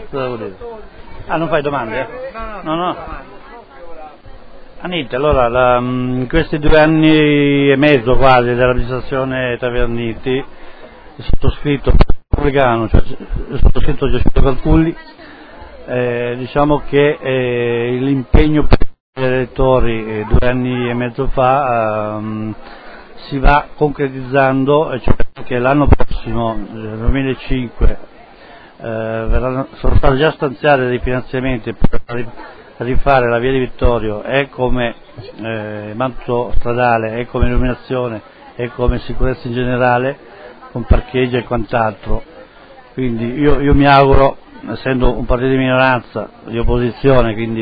Cosa devo dire? Ah, non fai domande? No. Niente, allora, in questi 2 anni e mezzo quasi dell'amministrazione Taverniti, il sottoscritto repubblicano, cioè il sottoscritto Giuseppe Calculli, diciamo che l'impegno per gli elettori 2 anni e mezzo fa si va concretizzando, cioè che l'anno prossimo, nel 2005, sono stati già stanziati dei finanziamenti per rifare la via di Vittorio e come manto stradale e come illuminazione e come sicurezza in generale, con parcheggi e quant'altro. Quindi io mi auguro, essendo un partito di minoranza, di opposizione, quindi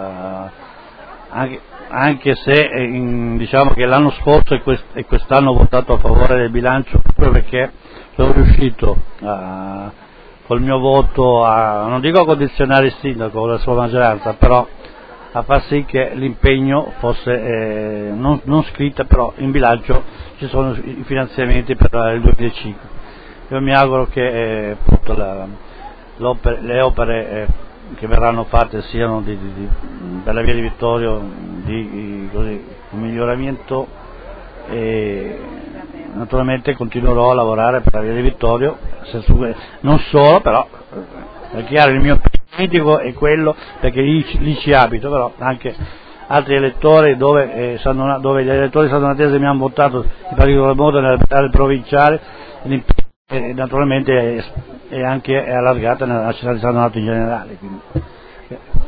anche se diciamo che l'anno scorso e quest'anno ho votato a favore del bilancio proprio perché sono riuscito col mio voto non dico a condizionare il sindaco con la sua maggioranza, però a far sì che l'impegno fosse non scritta, però in bilancio ci sono i finanziamenti per il 2005. Io mi auguro che appunto le opere che verranno fatte siano per la via di Vittorio di miglioramento, e naturalmente continuerò a lavorare per la via di Vittorio, non solo, però è chiaro il mio politico è quello, perché lì ci abito, però anche altri elettori dove gli elettori sadonatesi mi hanno votato in particolar modo nelle provinciali, e naturalmente è anche allargata nella città di San Donato in generale. Quindi.